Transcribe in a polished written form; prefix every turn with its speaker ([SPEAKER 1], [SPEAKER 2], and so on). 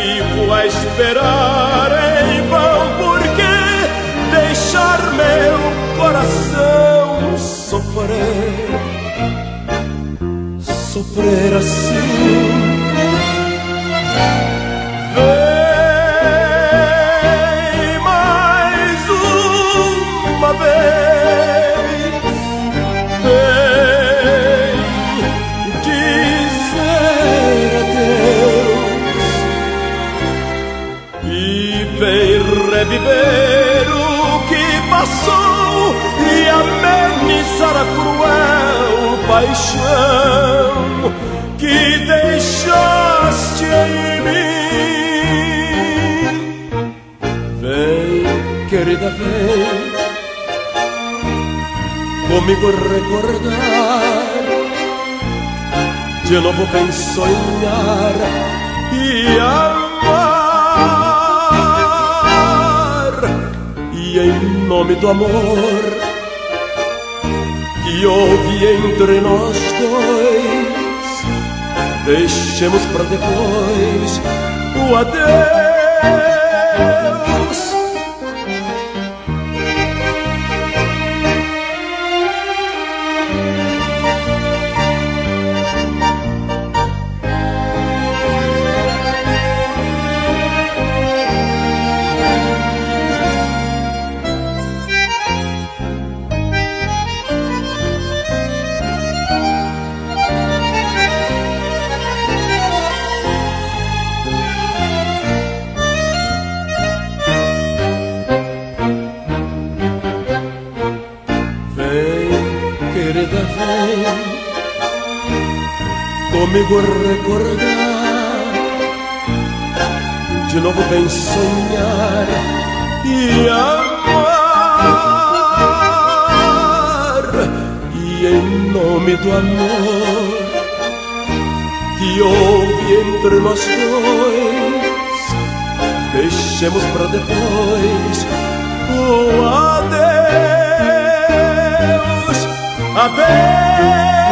[SPEAKER 1] vivo a esperar em vão, porque deixar meu coração sofrer assim. Vem mais uma vez, vem dizer adeus e vem reviver o que passou e amenizar a cruel paixão que deixaste em mim. Vem, querida, vem comigo recordar, de novo vem sonhar e amar, e em nome do amor que houve entre nós dois, deixemos pra depois o adeus. Querida, vem comigo recordar, de novo vem sonhar e amar, e em nome do amor que houve entre nós dois, deixemos pra depois o adeus. Adeus.